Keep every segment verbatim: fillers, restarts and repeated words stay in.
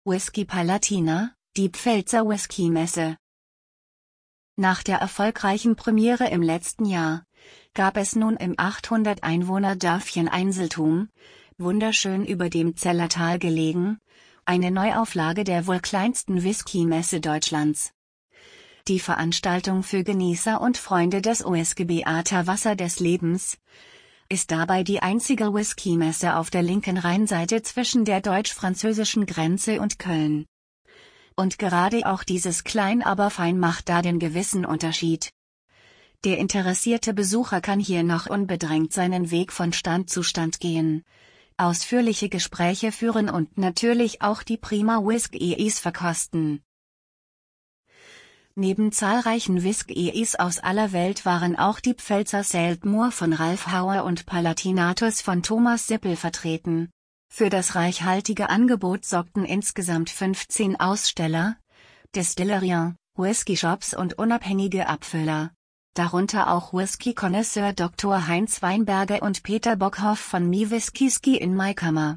Whisky Palatina, die Pfälzer Whisky-Messe. Nach der erfolgreichen Premiere im letzten Jahr, gab es nun im achthundert Einwohner Dörfchen Einseltum, wunderschön über dem Zellertal gelegen, eine Neuauflage der wohl kleinsten Whisky-Messe Deutschlands. Die Veranstaltung für Genießer und Freunde des O S G Beata Wasser des Lebens ist dabei die einzige Whisky-Messe auf der linken Rheinseite zwischen der deutsch-französischen Grenze und Köln. Und gerade auch dieses klein aber fein macht da den gewissen Unterschied. Der interessierte Besucher kann hier noch unbedrängt seinen Weg von Stand zu Stand gehen, ausführliche Gespräche führen und natürlich auch die prima Whiskys verkosten. Neben zahlreichen Whiskys aus aller Welt waren auch die Pfälzer Seltmoor von Ralf Hauer und Palatinatus von Thomas Sippel vertreten. Für das reichhaltige Angebot sorgten insgesamt fünfzehn Aussteller, Destillerien, Whisky-Shops und unabhängige Abfüller, darunter auch Whisky-Konnoisseur Doktor Heinz Weinberger und Peter Bockhoff von Mi Whiskyski in Maikammer.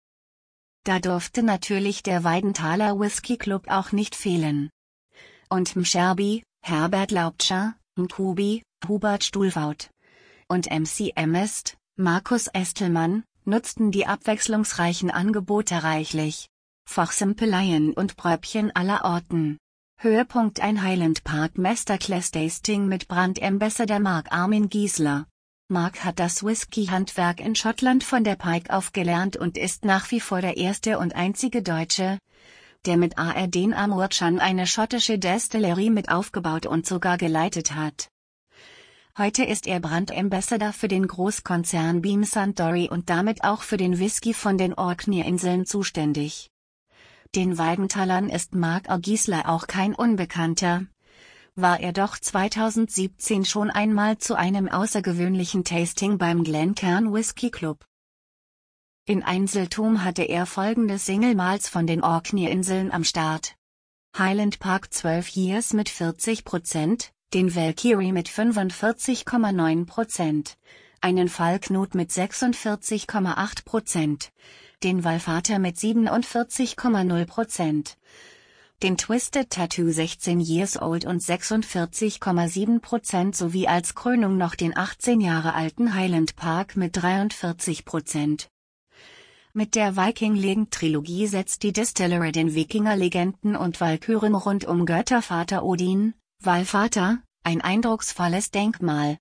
Da durfte natürlich der Weidenthaler Whisky Club auch nicht fehlen. Und Mscherbi, Herbert Laubscher, Mkubi, Hubert Stuhlwaut und M C Emest, Markus Estelmann, nutzten die abwechslungsreichen Angebote reichlich. Fachsimpeleien und Pröbchen aller Orten. Höhepunkt ein Highland Park Masterclass Tasting mit Brand Ambassador Mark Armin Giesler. Mark hat das Whisky-Handwerk in Schottland von der Pike auf gelernt und ist nach wie vor der erste und einzige Deutsche, der mit A R den Amurchan eine schottische Destillerie mit aufgebaut und sogar geleitet hat. Heute ist er Brand Ambassador für den Großkonzern Beam Suntory und damit auch für den Whisky von den Orkney-Inseln zuständig. Den Weidenthalern ist Mark Giesler auch kein Unbekannter, war er doch zweitausendsiebzehn schon einmal zu einem außergewöhnlichen Tasting beim Glencairn Whisky Club. In Einseltum hatte er folgende Single Malts von den Orkney-Inseln am Start. Highland Park zwölf Years mit vierzig Prozent, den Valkyrie mit fünfundvierzig Komma neun Prozent, einen Falknut mit sechsundvierzig Komma acht Prozent, den Wallvater mit siebenundvierzig Komma null Prozent, den Twisted Tattoo sechzehn Years Old und sechsundvierzig Komma sieben Prozent sowie als Krönung noch den achtzehn Jahre alten Highland Park mit dreiundvierzig Prozent. Mit der Viking-Legend-Trilogie setzt die Distillery den Wikinger-Legenden und Walküren rund um Göttervater Odin, Wallvater, ein eindrucksvolles Denkmal.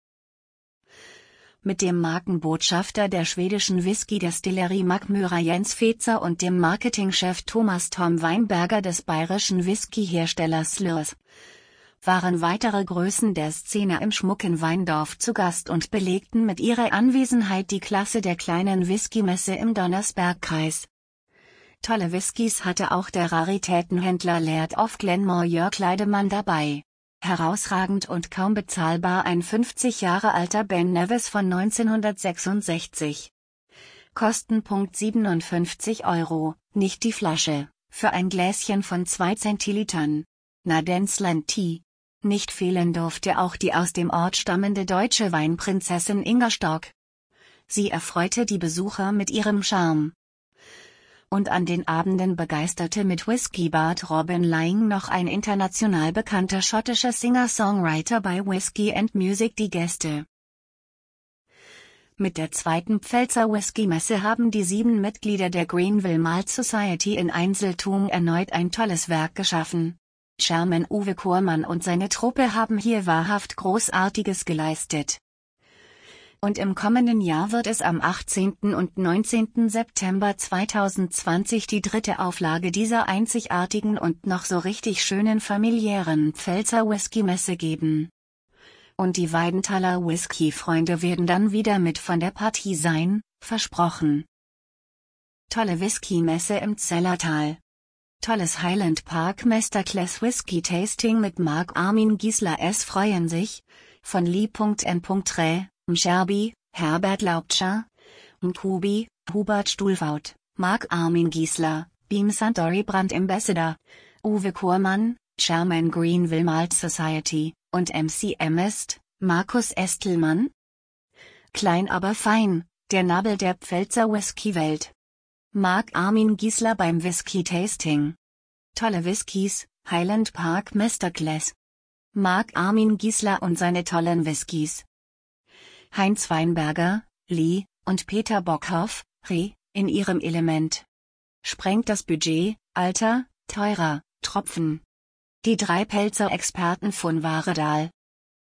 Mit dem Markenbotschafter der schwedischen Whisky-Destillerie Mackmyra Jens Fezer und dem Marketingchef Thomas Tom Weinberger des bayerischen Whisky-Herstellers Slurs waren weitere Größen der Szene im schmucken Weindorf zu Gast und belegten mit ihrer Anwesenheit die Klasse der kleinen Whisky-Messe im Donnersbergkreis. Tolle Whiskys hatte auch der Raritätenhändler Laird of Glenmore Jörg Leidemann dabei. Herausragend und kaum bezahlbar ein fünfzig Jahre alter Ben Nevis von neunzehnhundertsechsundsechzig. Kostenpunkt siebenundfünfzig Euro, nicht die Flasche, für ein Gläschen von zwei Zentilitern. Nadensland Tea. Nicht fehlen durfte auch die aus dem Ort stammende deutsche Weinprinzessin Inga Stock. Sie erfreute die Besucher mit ihrem Charme. Und an den Abenden begeisterte mit Whiskybard Robin Laing noch ein international bekannter schottischer Singer-Songwriter bei Whisky and Music die Gäste. Mit der zweiten Pfälzer Whisky-Messe haben die sieben Mitglieder der Greenville Malt Society in Einseltum erneut ein tolles Werk geschaffen. Chairman Uwe Kurmann und seine Truppe haben hier wahrhaft Großartiges geleistet. Und im kommenden Jahr wird es am achtzehnten und neunzehnten September zweitausendzwanzig die dritte Auflage dieser einzigartigen und noch so richtig schönen familiären Pfälzer Whisky-Messe geben. Und die Weidenthaler Whisky-Freunde werden dann wieder mit von der Partie sein, versprochen. Tolle Whisky-Messe im Zellertal. Tolles Highland Park Masterclass Whisky Tasting mit Mark Armin Giesler. Es freuen sich, von Lee.N. Mscherbi, Herbert Laubscher, Mkubi, Hubert Stuhlwaut, Mark Armin Giesler, Beam Suntory Brand Ambassador, Uwe Kurmann, Chairman Greenville Malt Society, und M C Emest, Markus Estelmann. Klein aber fein, der Nabel der Pfälzer Whisky-Welt. Marc Armin Giesler beim Whisky-Tasting. Tolle Whiskys, Highland Park Masterclass. Marc Armin Giesler und seine tollen Whiskys. Heinz Weinberger, Lee, und Peter Bockhoff, Re, in ihrem Element. Sprengt das Budget, Alter, teurer, Tropfen. Die drei Pelzer-Experten von Wahredal.